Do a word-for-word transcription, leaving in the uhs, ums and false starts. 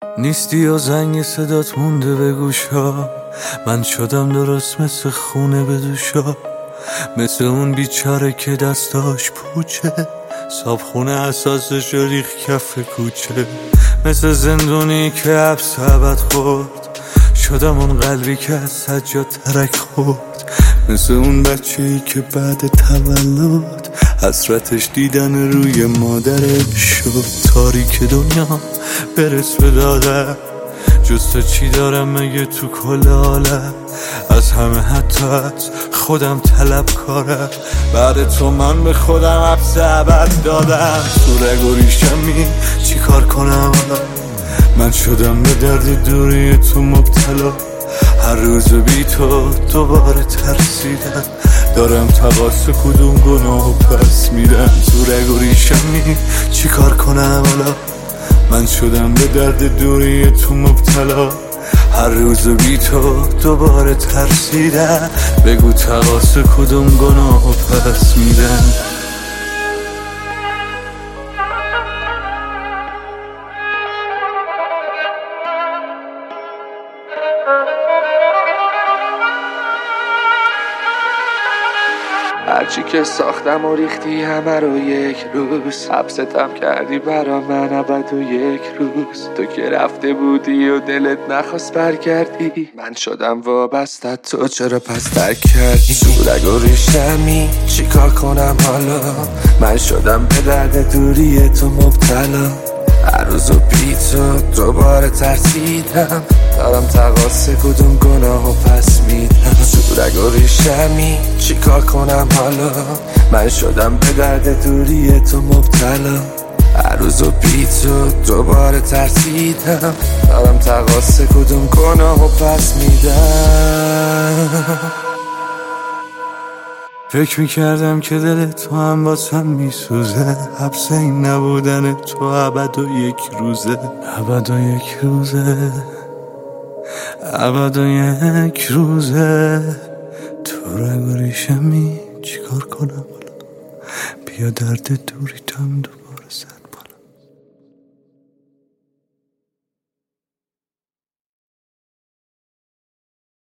نیستی و زنگ صدات مونده به گوشا، من شدم درست مثل خونه به دوشا، مثل اون بیچاره که دستاش پوچه، صابخونه اساسش ریخ کف کوچه، مثل زندونی که حبس ابد خورد، شدم اون قلبی که از سجاد ترک خورد، مثل اون بچه‌ای که بعد تولد حسرتش دیدن روی مادرش شد. تاریک دنیا برس به دادم، جز تو چی دارم مگه تو کل عالم؟ از همه حتی از خودم طلب کارم، بعد تو من به خودم حبس ابد دادم. تو رگ و ریشمی چی کار کنم حالا؟ من شدم به درد دوری تو مبتلا، هر روز بی تو دوباره ترسیدم، دارم تقاص کدوم گناهو پس میدم. تو رگ و ریشمی چی کار کنم حالا؟ من شدم به درد دوری تو مبتلا، هر روز بی تو دوباره ترسیدم، بگو تقاص کدوم گناهو پس میدم. هرچی که ساختم و ریختی همه رو یک روز، حبستم کردی برا من ابد و یک روز. تو که رفته بودی و دلت نخواست برگردی، من شدم وابسته تو چرا پس ترک کردی؟ تو رگ و ریشمی چی کار کنم حالا؟ من شدم به درد دوری تو مبتلا، هر روز و بی تو دوباره ترسیدم، دارم تقاص کدوم گناهو پس میدم. تو رگ و ریشمی چی کار کنم حالا؟ من شدم به درد دوری تو مبتلا، هر روز و بی تو دوباره ترسیدم، دارم تقاص کدوم گناهو پس میدم. فکر میکردم که دل تو هم واسم میسوزه، حبس این نبودن تو ابد و یک روزه، ابد و یک روزه، ابد و یک روزه. تو رگ و ریشمی چی کار کنم حالا؟ بیا درد دوری تو هم دوباره سر